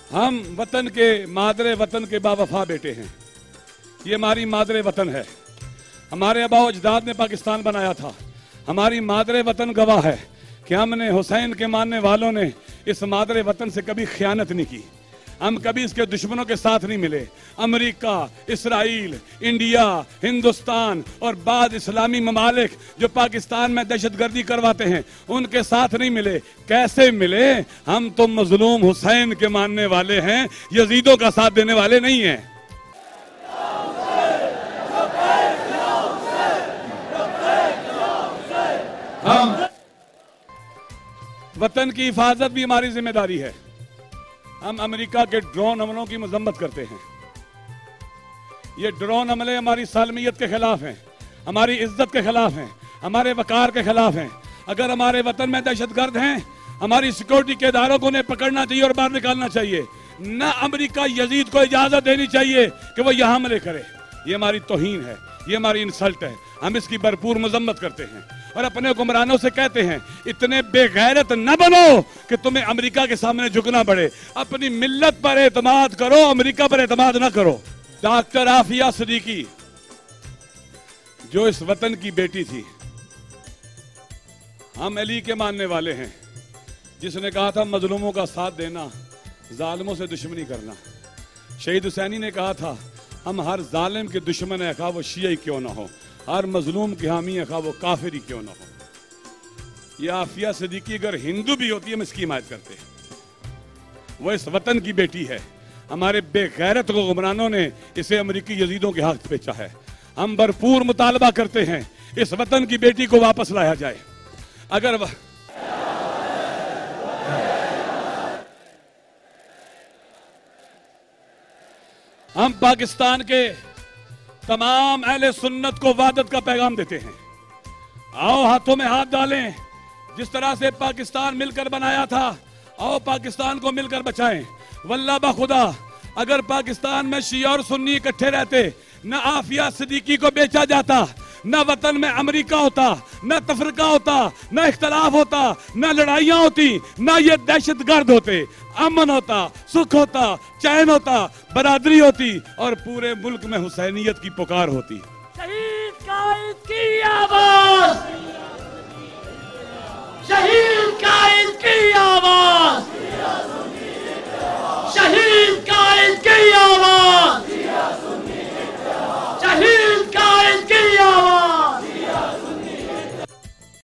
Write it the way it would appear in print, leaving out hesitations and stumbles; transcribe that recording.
हम वतन के मादरे वतन के बावफा बेटे हैं। ये हमारी मादरे वतन है। हमारे आबा अजदाद ने पाकिस्तान बनाया था। हमारी मादरे वतन गवाह है कि हमने हुसैन के मानने वालों ने इस मादरे वतन से कभी खयानत नहीं की। हम कभी इसके दुश्मनों के साथ नहीं मिले। अमेरिका, इसराइल, इंडिया, हिंदुस्तान और बाद इस्लामी ममालिक जो पाकिस्तान में दहशतगर्दी करवाते हैं उनके साथ नहीं मिले। कैसे मिले? हम तो मजलूम हुसैन के मानने वाले हैं, यजीदों का साथ देने वाले नहीं हैं। हम वतन की हिफाजत भी हमारी जिम्मेदारी है। हम अमेरिका के ड्रोन हमलों की मजम्मत करते हैं। ये ड्रोन हमले हमारी सालमियत के खिलाफ हैं, हमारी इज्जत के खिलाफ हैं, हमारे वकार के खिलाफ हैं। अगर हमारे वतन में दहशतगर्द हैं, हमारी सिक्योरिटी के इदारों को उन्हें पकड़ना चाहिए और बाहर निकालना चाहिए। न अमेरिका यजीद को इजाजत देनी चाहिए कि वो यहाँ हमले करे। ये हमारी तौहीन है, ये हमारी इंसल्ट है। हम इसकी भरपूर मजम्मत करते हैं और अपने हुक्मरानों से कहते हैं इतने बेगैरत न बनो कि तुम्हें अमेरिका के सामने झुकना पड़े। अपनी मिल्लत पर एतमाद करो, अमेरिका पर एतमाद ना करो। डॉक्टर आफिया सिद्दीकी जो इस वतन की बेटी थी, हम अली के मानने वाले हैं, जिसने कहा था मजलूमों का साथ देना, जालिमों से दुश्मनी करना। शहीद हुसैनी ने कहा था हम हर जालिम के दुश्मन है, खा वो शिया क्यों ना हो, हर मजलूम की हामी है, खा वो काफिर ही क्यों ना हो। ये आफिया सिद्दीकी अगर हिंदू भी होती है हम इसकी हिमायत करते हैं। वो इस वतन की बेटी है। हमारे बेगैरत हुक्मरानों ने इसे अमेरिकी यजीदों के हाथ बेचा है। हम भरपूर मुतालबा करते हैं इस वतन की बेटी को वापस लाया जाए। अगर हम पाकिस्तान के तमाम अहले सुन्नत को वादत का पैगाम देते हैं, आओ हाथों में हाथ डालें। जिस तरह से पाकिस्तान मिलकर बनाया था, आओ पाकिस्तान को मिलकर बचाएं। वल्लाह बखुदा अगर पाकिस्तान में शिया और सुन्नी इकट्ठे रहते, न आफिया सिद्दीकी को बेचा जाता, न वतन में अमेरिका होता, न तफरका होता, न इख्तलाफ होता, न लड़ाइयां होती, न ये दहशतगर्द होते। अमन होता, सुख होता, चैन होता, बरादरी होती और पूरे मुल्क में हुसैनियत की पुकार होती। शहीद कायद की आवाज।